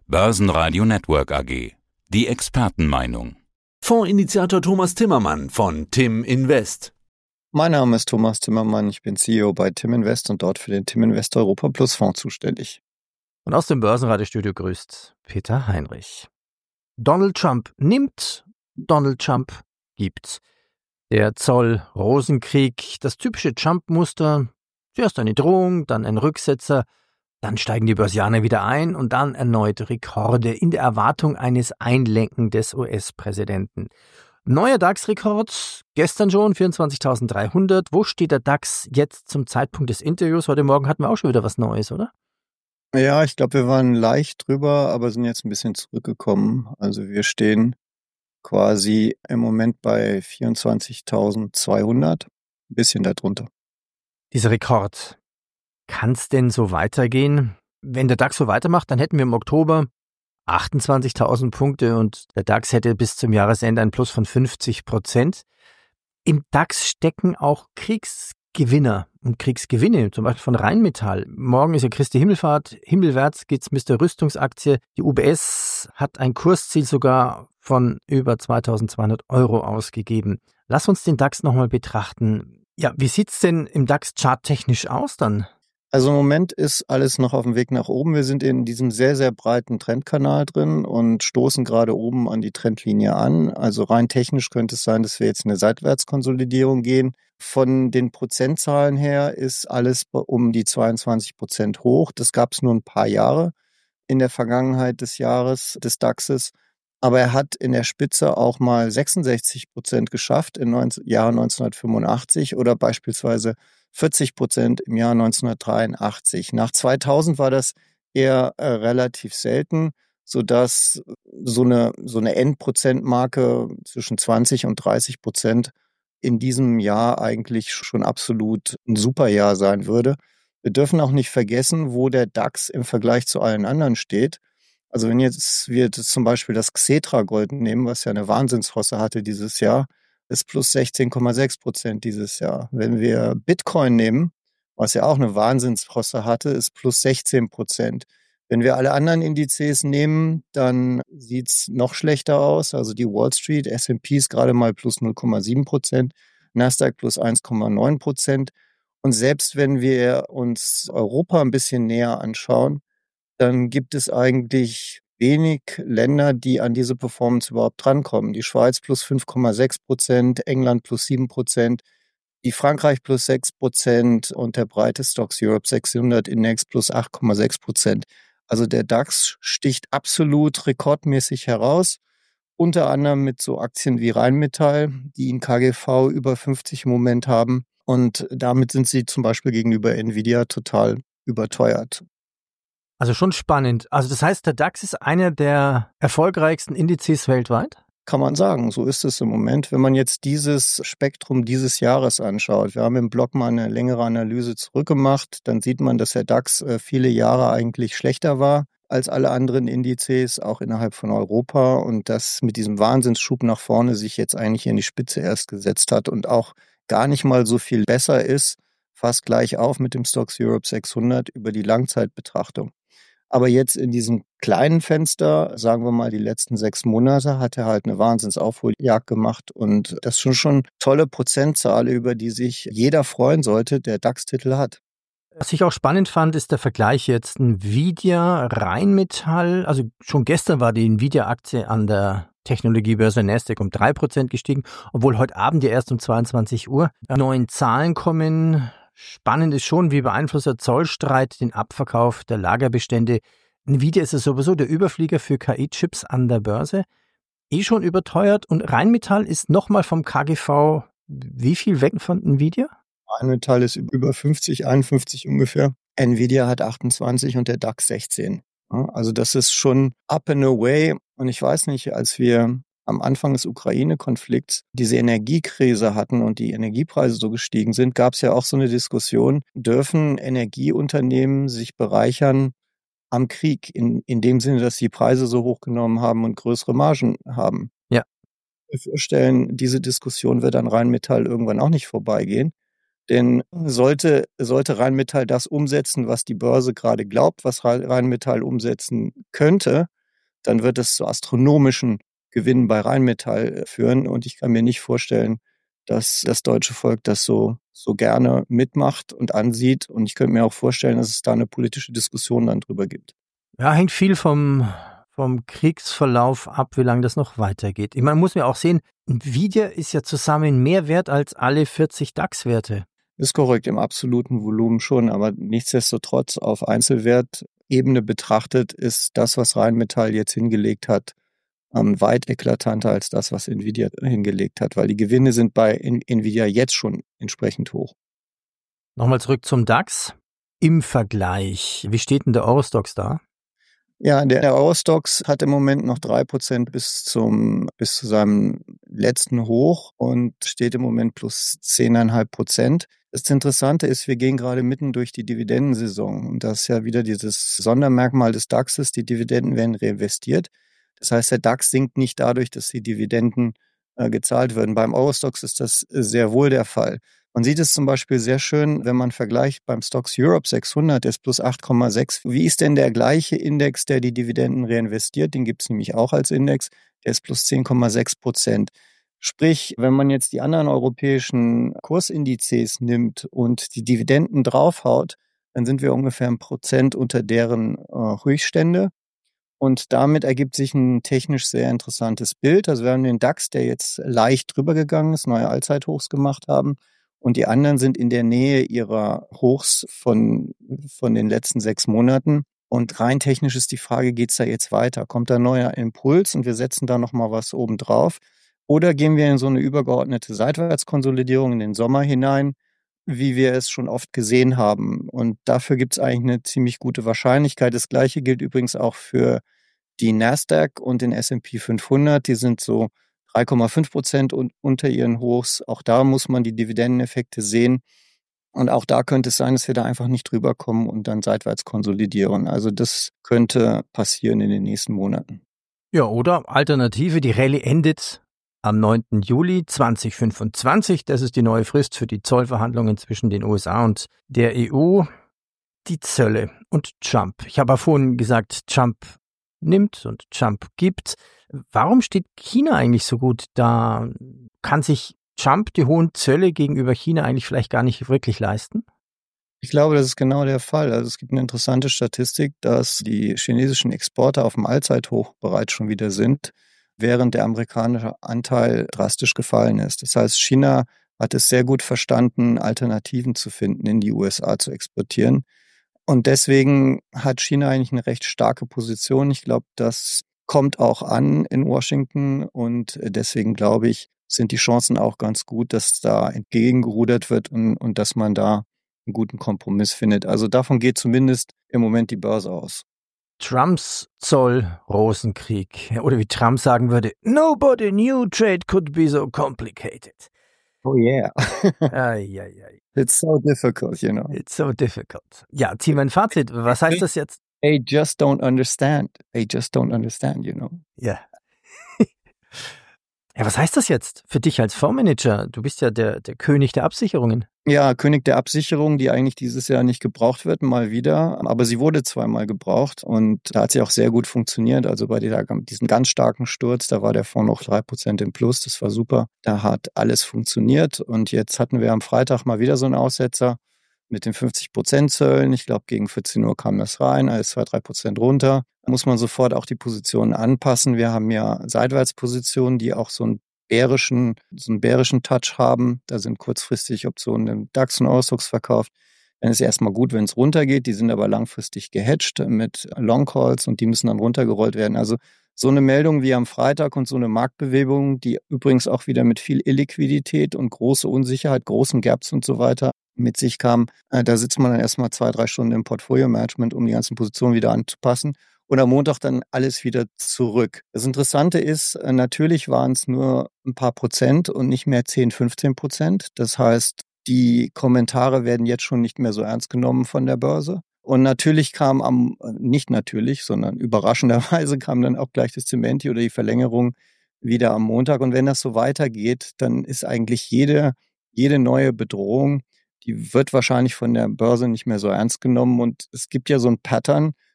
Börsenradio Network AG. Die Expertenmeinung. Fondsinitiator Thomas Timmermann von Tim Invest. Mein Name ist Thomas Timmermann, ich bin CEO bei Tim Invest und dort für den Tim Invest Europa Plus Fonds zuständig. Und aus dem Börsenradiostudio grüßt Peter Heinrich. Donald Trump nimmt, Donald Trump gibt. Der Zoll-Rosenkrieg, das typische Trump-Muster, zuerst eine Drohung, dann ein Rücksetzer, dann steigen die Börsianer wieder ein und dann erneut Rekorde in der Erwartung eines Einlenken des US-Präsidenten. Neuer DAX-Rekord, gestern schon 24.300. Wo steht der DAX jetzt zum Zeitpunkt des Interviews? Heute Morgen hatten wir auch schon wieder was Neues, oder? Ja, ich glaube, wir waren leicht drüber, aber sind jetzt ein bisschen zurückgekommen. Also wir stehen quasi im Moment bei 24.200, ein bisschen darunter. Dieser Rekord, kann es denn so weitergehen? Wenn der DAX so weitermacht, dann hätten wir im Oktober 28.000 Punkte und der DAX hätte bis zum Jahresende ein Plus von 50%. Im DAX stecken auch Kriegsgewinner und Kriegsgewinne, zum Beispiel von Rheinmetall. Morgen ist ja Christi Himmelfahrt, himmelwärts geht's mit der Rüstungsaktie. Die UBS hat ein Kursziel sogar von über 2.200 € ausgegeben. Lass uns den DAX nochmal betrachten. Ja, wie sieht's denn im DAX charttechnisch aus dann? Also im Moment ist alles noch auf dem Weg nach oben. Wir sind in diesem sehr, sehr breiten Trendkanal drin und stoßen gerade oben an die Trendlinie an. Also rein technisch könnte es sein, dass wir jetzt in eine Seitwärtskonsolidierung gehen. Von den Prozentzahlen her ist alles um die 22% hoch. Das gab es nur ein paar Jahre in der Vergangenheit des Jahres des DAXes. Aber er hat in der Spitze auch mal 66% geschafft im Jahr 1985 oder beispielsweise 40% im Jahr 1983. Nach 2000 war das eher relativ selten, sodass so eine Endprozentmarke zwischen 20 und 30% in diesem Jahr eigentlich schon absolut ein super Jahr sein würde. Wir dürfen auch nicht vergessen, wo der DAX im Vergleich zu allen anderen steht. Also wenn jetzt wir zum Beispiel das Xetra Gold nehmen, was ja eine Wahnsinnshosse hatte dieses Jahr, ist plus 16,6% dieses Jahr. Wenn wir Bitcoin nehmen, was ja auch eine Wahnsinnshosse hatte, ist plus 16%. Wenn wir alle anderen Indizes nehmen, dann sieht's noch schlechter aus. Also die Wall Street, S&P ist gerade mal plus 0,7%, Nasdaq plus 1,9%. Und selbst wenn wir uns Europa ein bisschen näher anschauen, dann gibt es eigentlich wenig Länder, die an diese Performance überhaupt drankommen. Die Schweiz plus 5,6%, England plus 7%, die Frankreich plus 6% und der breite Stocks Europe 600 Index plus 8,6%. Also der DAX sticht absolut rekordmäßig heraus, unter anderem mit so Aktien wie Rheinmetall, die in KGV über 50 im Moment haben. Und damit sind sie zum Beispiel gegenüber Nvidia total überteuert. Also schon spannend. Also das heißt, der DAX ist einer der erfolgreichsten Indizes weltweit? Kann man sagen, so ist es im Moment. Wenn man jetzt dieses Spektrum dieses Jahres anschaut, wir haben im Blog mal eine längere Analyse zurückgemacht, dann sieht man, dass der DAX viele Jahre eigentlich schlechter war als alle anderen Indizes, auch innerhalb von Europa, und dass mit diesem Wahnsinnsschub nach vorne sich jetzt eigentlich in die Spitze erst gesetzt hat und auch gar nicht mal so viel besser ist, fast gleich auf mit dem Stocks Europe 600 über die Langzeitbetrachtung. Aber jetzt in diesem kleinen Fenster, sagen wir mal die letzten 6 Monate, hat er halt eine Wahnsinnsaufholjagd gemacht und das ist schon tolle Prozentzahl, über die sich jeder freuen sollte, der DAX-Titel hat. Was ich auch spannend fand, ist der Vergleich jetzt Nvidia, Rheinmetall. Also schon gestern war die Nvidia-Aktie an der Technologiebörse Nasdaq um 3% gestiegen, obwohl heute Abend ja erst um 22 Uhr neuen Zahlen kommen. Spannend ist schon, wie beeinflusst der Zollstreit den Abverkauf der Lagerbestände. Nvidia ist ja sowieso der Überflieger für KI-Chips an der Börse. Schon überteuert und Rheinmetall ist nochmal vom KGV wie viel weg von Nvidia? Rheinmetall ist über 50, 51 ungefähr. Nvidia hat 28 und der DAX 16. Also das ist schon up and away. Und ich weiß nicht, als wir am Anfang des Ukraine-Konflikts diese Energiekrise hatten und die Energiepreise so gestiegen sind, gab es ja auch so eine Diskussion, dürfen Energieunternehmen sich bereichern am Krieg, in dem Sinne, dass sie Preise so hochgenommen haben und größere Margen haben. Ja. Wir vorstellen, diese Diskussion wird an Rheinmetall irgendwann auch nicht vorbeigehen. Denn sollte Rheinmetall das umsetzen, was die Börse gerade glaubt, was Rheinmetall umsetzen könnte, dann wird es zu astronomischen Gewinnen bei Rheinmetall führen. Und ich kann mir nicht vorstellen, dass das deutsche Volk das so gerne mitmacht und ansieht. Und ich könnte mir auch vorstellen, dass es da eine politische Diskussion dann drüber gibt. Ja, hängt viel vom Kriegsverlauf ab, wie lange das noch weitergeht. Man muss ja auch sehen, Nvidia ist ja zusammen mehr wert als alle 40 DAX-Werte. Ist korrekt, im absoluten Volumen schon, aber nichtsdestotrotz auf Einzelwertebene betrachtet ist das, was Rheinmetall jetzt hingelegt hat, weit eklatanter als das, was Nvidia hingelegt hat, weil die Gewinne sind bei Nvidia jetzt schon entsprechend hoch. Nochmal zurück zum DAX. Im Vergleich, wie steht denn der Eurostoxx da? Ja, der Eurostoxx hat im Moment noch 3% bis zu seinem letzten Hoch und steht im Moment plus 10,5%. Das Interessante ist, wir gehen gerade mitten durch die Dividendensaison. Und das ist ja wieder dieses Sondermerkmal des DAXes, die Dividenden werden reinvestiert. Das heißt, der DAX sinkt nicht dadurch, dass die Dividenden gezahlt werden. Beim Eurostoxx ist das sehr wohl der Fall. Man sieht es zum Beispiel sehr schön, wenn man vergleicht beim Stocks Europe 600, der ist plus 8,6. Wie ist denn der gleiche Index, der die Dividenden reinvestiert? Den gibt es nämlich auch als Index. Der ist plus 10,6%. Sprich, wenn man jetzt die anderen europäischen Kursindizes nimmt und die Dividenden draufhaut, dann sind wir ungefähr 1% unter deren Höchststände. Und damit ergibt sich ein technisch sehr interessantes Bild. Also wir haben den DAX, der jetzt leicht drüber gegangen ist, neue Allzeithochs gemacht haben. Und die anderen sind in der Nähe ihrer Hochs von den letzten 6 Monaten. Und rein technisch ist die Frage, geht's da jetzt weiter? Kommt da ein neuer Impuls und wir setzen da nochmal was oben drauf? Oder gehen wir in so eine übergeordnete Seitwärtskonsolidierung in den Sommer hinein, wie wir es schon oft gesehen haben? Und dafür gibt's eigentlich eine ziemlich gute Wahrscheinlichkeit. Das Gleiche gilt übrigens auch für die Nasdaq und den S&P 500. Die sind so 3,5% unter ihren Hochs. Auch da muss man die Dividendeneffekte sehen. Und auch da könnte es sein, dass wir da einfach nicht drüber kommen und dann seitwärts konsolidieren. Also das könnte passieren in den nächsten Monaten. Ja, oder Alternative, die Rallye endet am 9. Juli 2025. Das ist die neue Frist für die Zollverhandlungen zwischen den USA und der EU. Die Zölle und Trump. Ich habe ja vorhin gesagt, Trump nimmt und Trump gibt. Warum steht China eigentlich so gut da? Kann sich Trump die hohen Zölle gegenüber China eigentlich vielleicht gar nicht wirklich leisten? Ich glaube, das ist genau der Fall. Also es gibt eine interessante Statistik, dass die chinesischen Exporte auf dem Allzeithoch bereits schon wieder sind, während der amerikanische Anteil drastisch gefallen ist. Das heißt, China hat es sehr gut verstanden, Alternativen zu finden, in die USA zu exportieren. Und deswegen hat China eigentlich eine recht starke Position. Ich glaube, das kommt auch an in Washington und deswegen glaube ich, sind die Chancen auch ganz gut, dass da entgegengerudert wird und dass man da einen guten Kompromiss findet. Also davon geht zumindest im Moment die Börse aus. Trumps Zoll-Rosenkrieg. Oder wie Trump sagen würde, nobody knew trade could be so complicated. Oh yeah. Ai. It's so difficult, you know. It's so difficult. Ja, zieh mein Fazit. Was heißt das jetzt? They just don't understand. They just don't understand, you know. Ja. Ja, was heißt das jetzt für dich als Fondsmanager? Du bist ja der König der Absicherungen. Ja, König der Absicherung, die eigentlich dieses Jahr nicht gebraucht wird, mal wieder. Aber sie wurde zweimal gebraucht und da hat sie auch sehr gut funktioniert. Also bei diesem ganz starken Sturz, da war der Fonds noch 3% im Plus. Das war super. Da hat alles funktioniert. Und jetzt hatten wir am Freitag mal wieder so einen Aussetzer mit den 50% Zöllen. Ich glaube, gegen 14 Uhr kam das rein, alles 2-3% runter. Da muss man sofort auch die Positionen anpassen. Wir haben ja Seitwärtspositionen, die auch so einen bärischen Touch haben. Da sind kurzfristig Optionen im DAX und Eurostoxx verkauft. Dann ist es erstmal gut, wenn es runtergeht. Die sind aber langfristig gehatcht mit Long Calls und die müssen dann runtergerollt werden. Also so eine Meldung wie am Freitag und so eine Marktbewegung, die übrigens auch wieder mit viel Illiquidität und große Unsicherheit, großen Gaps und so weiter mit sich kam, da sitzt man dann erstmal 2-3 Stunden im Portfolio-Management, um die ganzen Positionen wieder anzupassen. Und am Montag dann alles wieder zurück. Das Interessante ist, natürlich waren es nur ein paar Prozent und nicht mehr 10-15%. Das heißt, die Kommentare werden jetzt schon nicht mehr so ernst genommen von der Börse. Und natürlich kam nicht natürlich, sondern überraschenderweise kam dann auch gleich das Zementi oder die Verlängerung wieder am Montag. Und wenn das so weitergeht, dann ist eigentlich jede neue Bedrohung, die wird wahrscheinlich von der Börse nicht mehr so ernst genommen. Und es gibt ja so ein Pattern.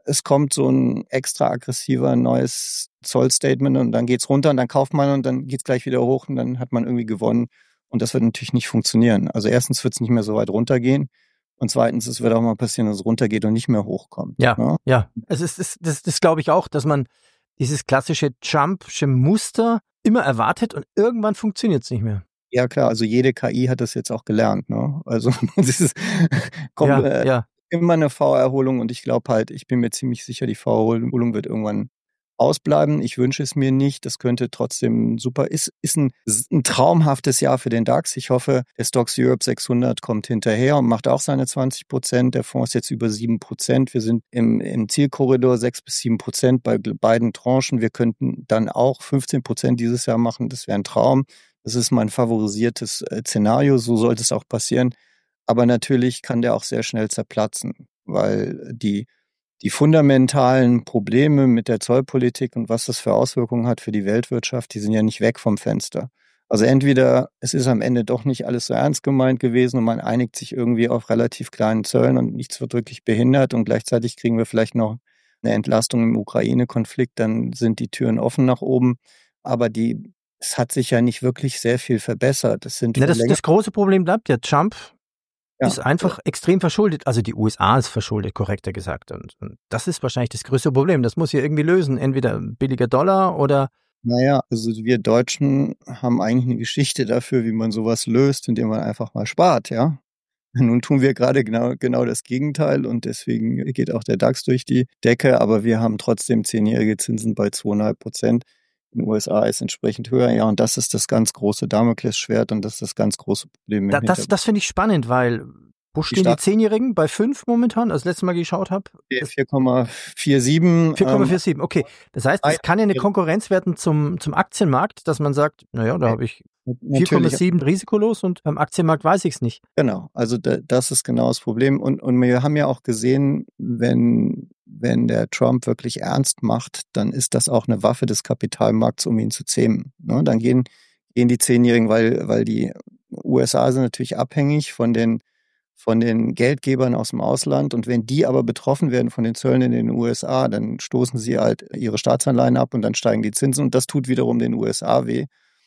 es kommt so ein extra aggressiver neues Zollstatement und dann geht's runter und dann kauft man und dann geht's gleich wieder hoch und dann hat man irgendwie gewonnen. Und das wird natürlich nicht funktionieren. Also erstens wird es nicht mehr so weit runtergehen und zweitens, es wird auch mal passieren, dass es runtergeht und nicht mehr hochkommt. Ja, ne? ja. Es ist, das glaube ich auch, dass man dieses klassische Trumpsche Muster immer erwartet und irgendwann funktioniert es nicht mehr. Ja klar, also jede KI hat das jetzt auch gelernt. Ne? Also es kommt immer eine V-Erholung und ich glaube halt, ich bin mir ziemlich sicher, die V-Erholung wird irgendwann ausbleiben. Ich wünsche es mir nicht. Das könnte trotzdem super. Ist ein traumhaftes Jahr für den DAX. Ich hoffe, der Stocks Europe 600 kommt hinterher und macht auch seine 20%. Der Fonds ist jetzt über 7%. Wir sind im Zielkorridor 6-7% bei beiden Tranchen. Wir könnten dann auch 15% dieses Jahr machen. Das wäre ein Traum. Das ist mein favorisiertes Szenario. So sollte es auch passieren. Aber natürlich kann der auch sehr schnell zerplatzen, weil die fundamentalen Probleme mit der Zollpolitik und was das für Auswirkungen hat für die Weltwirtschaft, die sind ja nicht weg vom Fenster. Also entweder es ist am Ende doch nicht alles so ernst gemeint gewesen und man einigt sich irgendwie auf relativ kleinen Zöllen und nichts wird wirklich behindert und gleichzeitig kriegen wir vielleicht noch eine Entlastung im Ukraine-Konflikt, dann sind die Türen offen nach oben. Aber es hat sich ja nicht wirklich sehr viel verbessert. Das große Problem bleibt ja, Trump ist einfach extrem verschuldet. Also die USA ist verschuldet, korrekter gesagt. Und das ist wahrscheinlich das größte Problem. Das muss hier irgendwie lösen. Entweder billiger Dollar oder... Naja, also wir Deutschen haben eigentlich eine Geschichte dafür, wie man sowas löst, indem man einfach mal spart, ja. Nun tun wir gerade genau das Gegenteil und deswegen geht auch der DAX durch die Decke, aber wir haben trotzdem 10-jährige Zinsen bei 2,5%. In den USA ist entsprechend höher, ja, und das ist das ganz große Damoklesschwert und das ist das ganz große Problem. Das finde ich spannend, weil wo stehen die 10-Jährigen? Bei 5 momentan, als ich das letzte Mal geschaut habe? 4,47. 4,47, okay. Das heißt, es kann ja eine Konkurrenz werden zum Aktienmarkt, dass man sagt, naja, da habe ich 4,7 risikolos und beim Aktienmarkt weiß ich es nicht. Genau, also das ist genau das Problem. Und wir haben ja auch gesehen, wenn der Trump wirklich ernst macht, dann ist das auch eine Waffe des Kapitalmarkts, um ihn zu zähmen. Ne? Dann gehen die 10-Jährigen, weil die USA sind natürlich abhängig von den Geldgebern aus dem Ausland. Und wenn die aber betroffen werden von den Zöllen in den USA, dann stoßen sie halt ihre Staatsanleihen ab und dann steigen die Zinsen und das tut wiederum den USA weh.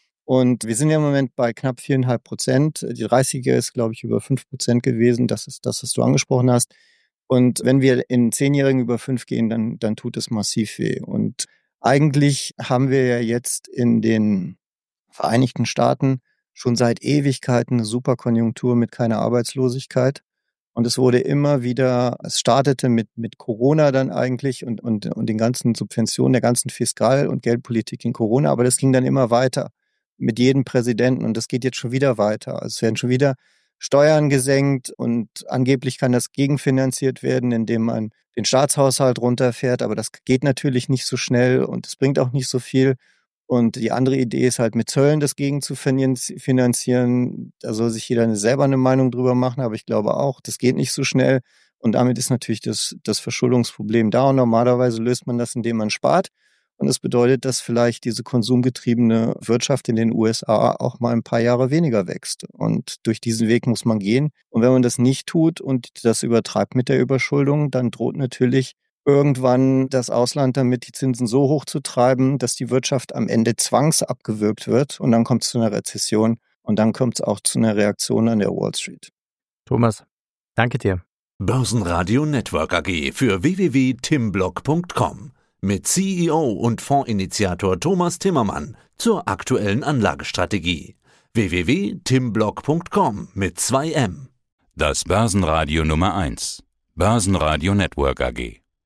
Und wir sind ja im Moment bei knapp 4,5%. Die 30er ist, glaube ich, über 5% gewesen. Das ist das, was du angesprochen hast. Und wenn wir in 10-Jährigen über 5 gehen, dann tut es massiv weh. Und eigentlich haben wir ja jetzt in den Vereinigten Staaten schon seit Ewigkeiten eine Superkonjunktur mit keiner Arbeitslosigkeit. Und es wurde immer wieder, es startete mit Corona dann eigentlich und den ganzen Subventionen, der ganzen Fiskal- und Geldpolitik in Corona. Aber das ging dann immer weiter mit jedem Präsidenten und das geht jetzt schon wieder weiter. Also es werden schon wieder Steuern gesenkt und angeblich kann das gegenfinanziert werden, indem man den Staatshaushalt runterfährt. Aber das geht natürlich nicht so schnell und es bringt auch nicht so viel. Und die andere Idee ist halt mit Zöllen das gegen zu finanzieren. Da soll sich jeder selber eine Meinung drüber machen, aber ich glaube auch, das geht nicht so schnell. Und damit ist natürlich das Verschuldungsproblem da. Und normalerweise löst man das, indem man spart. Und das bedeutet, dass vielleicht diese konsumgetriebene Wirtschaft in den USA auch mal ein paar Jahre weniger wächst. Und durch diesen Weg muss man gehen. Und wenn man das nicht tut und das übertreibt mit der Überschuldung, dann droht natürlich irgendwann das Ausland damit, die Zinsen so hoch zu treiben, dass die Wirtschaft am Ende zwangsabgewürgt wird. Und dann kommt es zu einer Rezession. Und dann kommt es auch zu einer Reaktion an der Wall Street. Thomas, danke dir. Börsenradio Network AG für www.timblog.com. Mit CEO und Fondsinitiator Thomas Timmermann zur aktuellen Anlagestrategie. www.timblog.com mit 2M. Das Börsenradio Nummer 1. Börsenradio Network AG.